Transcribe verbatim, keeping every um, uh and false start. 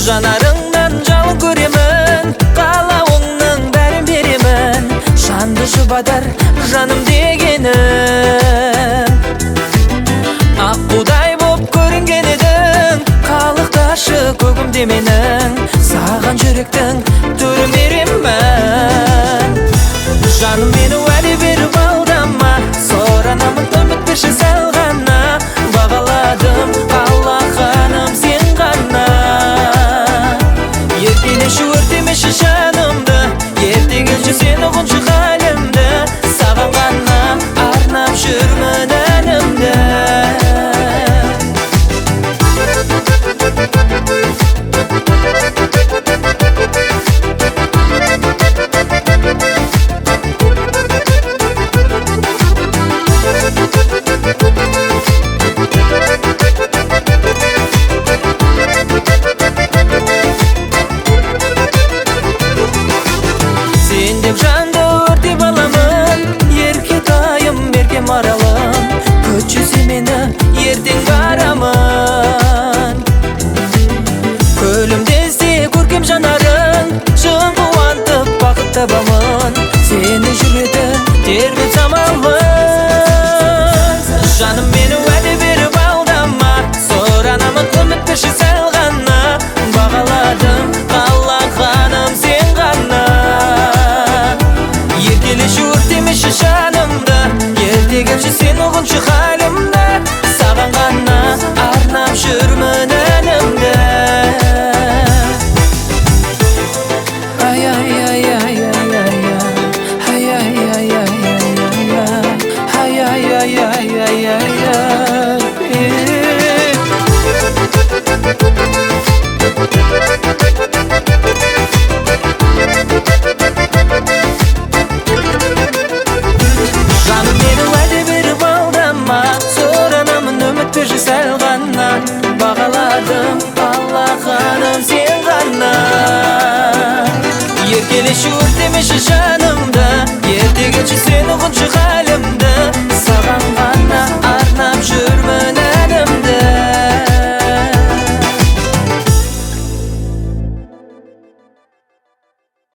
Жанарыңнан жалын көремін, қалауыңның бәрін беремін. Жанды жұбатар жаным дегенің. Аққудай боп көрінген едің, қалықташы көгімде менің. Саған жүректің түрін беремін. Жаным мені уәде беріп алдама, соранамын үмітпеші сәл ғана. Бағаладым қалағаным сен ғана. Еркелеші өртемеші жанымды, ерте келші сен ұғыншы халімді. Саған ғана арнап жүрмін әнімді. Сен деп жанды өртеп аламын, ерке тайым, ерке маралым. Күтшісе мені ертең барамын. Көлімде ізде көркем жанарың, шын қуантып бақыт табамын. Сені жүреді тербеп самалын. Жаным мені уәде беріп алдама, соранамын үмітпеші сәл ғана. Бағаладым қалағаным сен ғана. Еркелеші өртемеші жанымды, ерте келші сен ұғыншы халімді. Саған ғана арнап жүрмін әнімді. Ай, ай, ай, ай, ай, ай, ай, ай, ай, ай, ай, ай, ай, ай, ай, ай, ай, ай. Жаным мені уәде беріп алдама, соранамын үмітпеші сәл ғана. Бағаладым қалағаным сен ғана. Еркелеші өртемеші жанымды,